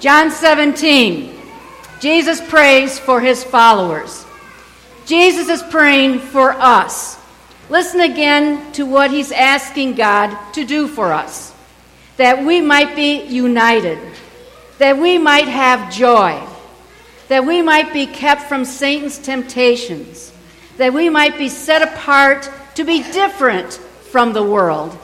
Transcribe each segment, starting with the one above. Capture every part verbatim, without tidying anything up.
John seventeen, Jesus prays for his followers. Jesus is praying for us. Listen again to what he's asking God to do for us. That we might be united, that we might have joy, that we might be kept from Satan's temptations, that we might be set apart to be different from the world,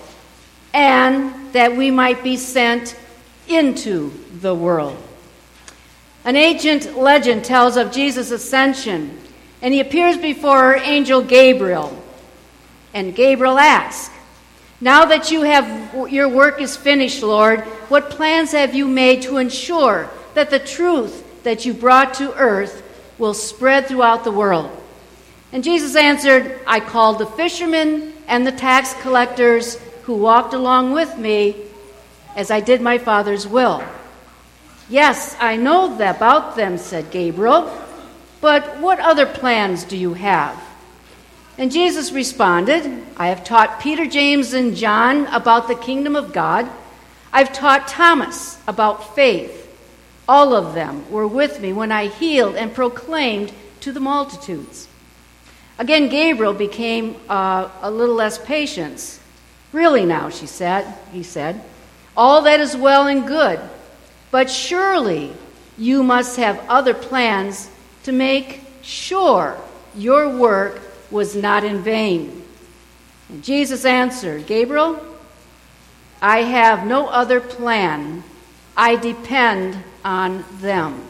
and that we might be sent into the world. An ancient legend tells of Jesus' ascension, and he appears before Angel Gabriel. And Gabriel asks, "Now that you have your work is finished, Lord, what plans have you made to ensure that the truth that you brought to earth will spread throughout the world?" And Jesus answered, "I called the fishermen and the tax collectors who walked along with me as I did my Father's will." "Yes, I know about them," said Gabriel, "but what other plans do you have?" And Jesus responded, "I have taught Peter, James, and John about the kingdom of God. I've taught Thomas about faith. All of them were with me when I healed and proclaimed to the multitudes." Again, Gabriel became uh, a little less patient. "Really now," she said, he said, "all that is well and good, but surely you must have other plans to make sure your work was not in vain." And Jesus answered, "Gabriel, I have no other plan. I depend on them."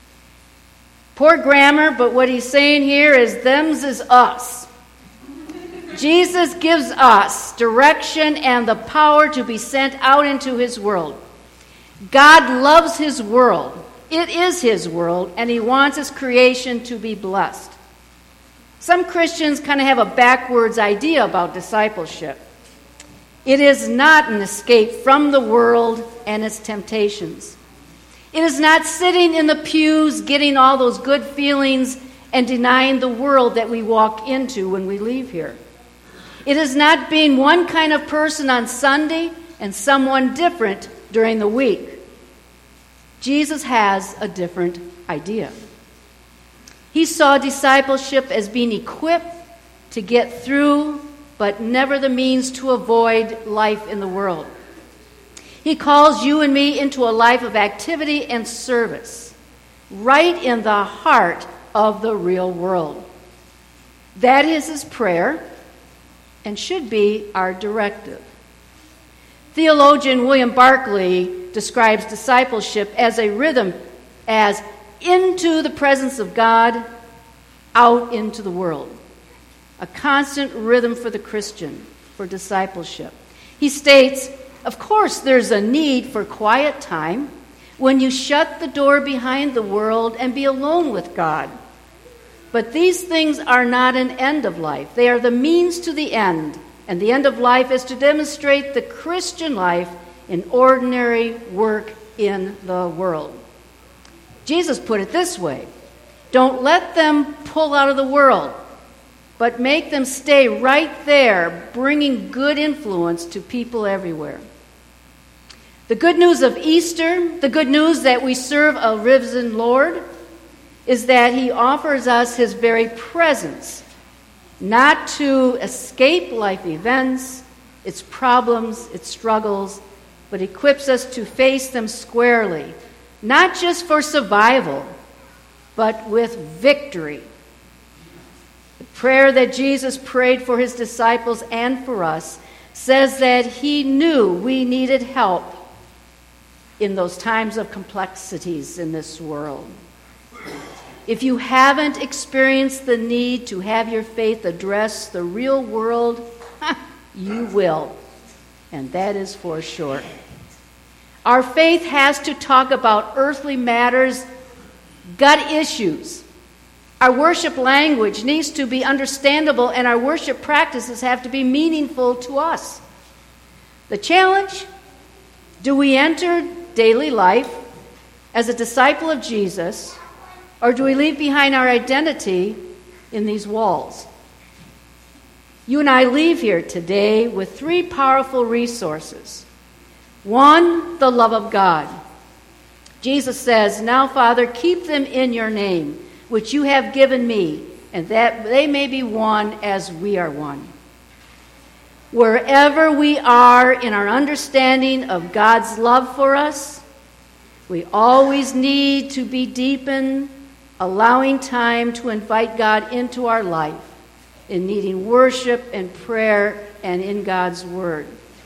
Poor grammar, but what he's saying here is them's is us. Jesus gives us direction and the power to be sent out into his world. God loves his world. It is his world, and he wants his creation to be blessed. Some Christians kind of have a backwards idea about discipleship. It is not an escape from the world and its temptations. It is not sitting in the pews getting all those good feelings and denying the world that we walk into when we leave here. It is not being one kind of person on Sunday and someone different during the week. Jesus has a different idea. He saw discipleship as being equipped to get through, but never the means to avoid life in the world. He calls you and me into a life of activity and service, right in the heart of the real world. That is his prayer and should be our directive. Theologian William Barclay describes discipleship as a rhythm, as into the presence of God, out into the world. A constant rhythm for the Christian, for discipleship. He states, "Of course there's a need for quiet time when you shut the door behind the world and be alone with God. But these things are not an end of life. They are the means to the end. And the end of life is to demonstrate the Christian life in ordinary work in the world." Jesus put it this way: don't let them pull out of the world, but make them stay right there, bringing good influence to people everywhere. The good news of Easter, the good news that we serve a risen Lord, is that he offers us his very presence, not to escape life events, its problems, its struggles, but equips us to face them squarely, not just for survival, but with victory. The prayer that Jesus prayed for his disciples and for us says that he knew we needed help in those times of complexities in this world. If you haven't experienced the need to have your faith address the real world, you will, and that is for sure. Our faith has to talk about earthly matters, gut issues. Our worship language needs to be understandable, and our worship practices have to be meaningful to us. The challenge: do we enter daily life as a disciple of Jesus, or do we leave behind our identity in these walls? You and I leave here today with three powerful resources. One, the love of God. Jesus says, "Now, Father, keep them in your name, which you have given me, and that they may be one as we are one." Wherever we are in our understanding of God's love for us, we always need to be deepened, allowing time to invite God into our life, in needing worship and prayer and in God's Word.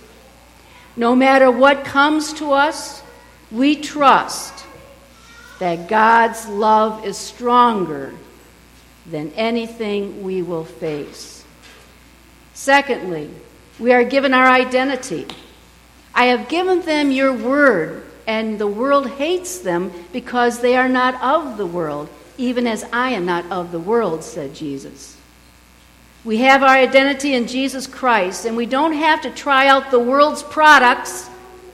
No matter what comes to us, we trust that God's love is stronger than anything we will face. Secondly, we are given our identity. I have given them your word, and the world hates them because they are not of the world, even as I am not of the world, said Jesus. We have our identity in Jesus Christ, and we don't have to try out the world's products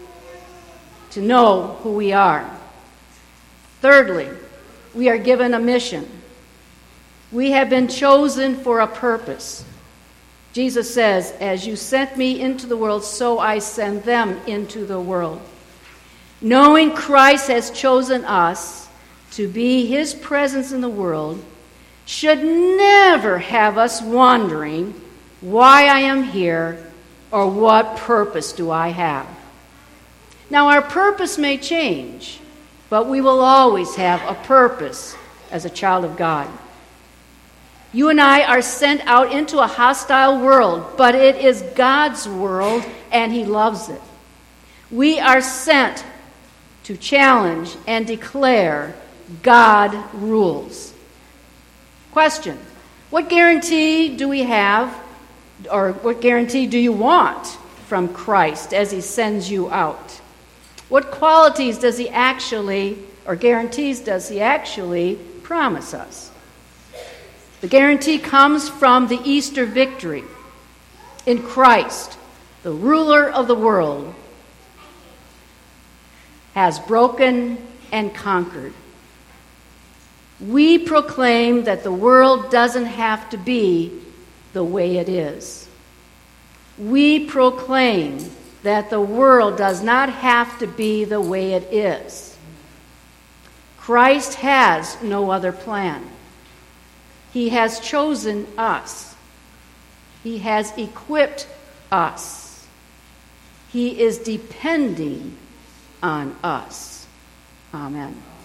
to know who we are. Thirdly, we are given a mission. We have been chosen for a purpose. Jesus says, "As you sent me into the world, so I send them into the world." Knowing Christ has chosen us to be his presence in the world should never have us wondering why I am here or what purpose do I have. Now, our purpose may change, but we will always have a purpose as a child of God. You and I are sent out into a hostile world, but it is God's world, and he loves it. We are sent to challenge and declare God rules. Question: what guarantee do we have, or what guarantee do you want from Christ as he sends you out? What qualities does he actually, or guarantees does he actually promise us? The guarantee comes from the Easter victory. In Christ, the ruler of the world has broken and conquered. We proclaim that the world doesn't have to be the way it is. We proclaim that the world does not have to be the way it is. Christ has no other plan. He has chosen us. He has equipped us. He is depending on us. Amen.